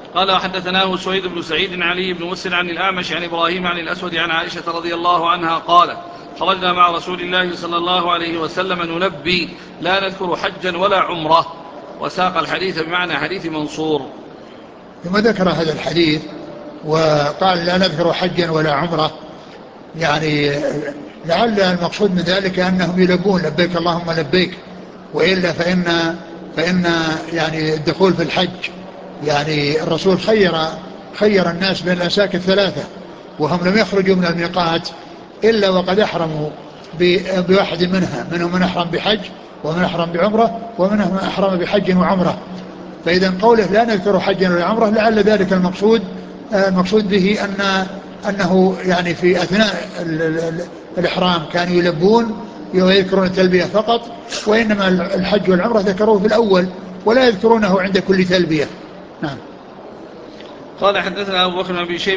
قال وحدثناه سويد بن سعيد عن علي بن مسر عن الأعمش عن إبراهيم عن الأسود عن عائشة رضي الله عنها قالت خرجنا مع رسول الله صلى الله عليه وسلم نلبي لا نذكر حجا ولا عمره. وساق الحديث بمعنى حديث منصور. ثم ذكر هذا الحديث وقال لا نذكر حجا ولا عمره، يعني لعل المقصود من ذلك أنهم يلبون لبيك اللهم لبيك، وإلا فإن يعني الدخول في الحج، يعني الرسول خير الناس بين الأنساك الثلاثة، وهم لم يخرجوا من الميقات إلا وقد أحرموا بواحد منهم من أحرم بحج، ومن أحرم بعمرة، ومنهم من أحرم بحج وعمرة. فإذا قوله لا نذكر حجا ولا عمرة لعل ذلك المقصود به أنه يعني في أثناء الإحرام كانوا يلبون ويذكرون التلبية فقط، وإنما الحج والعمرة ذكروه في الأول ولا يذكرونه عند كل تلبية. نعم. قال حدثنا أبو بكر بن أبي شيبة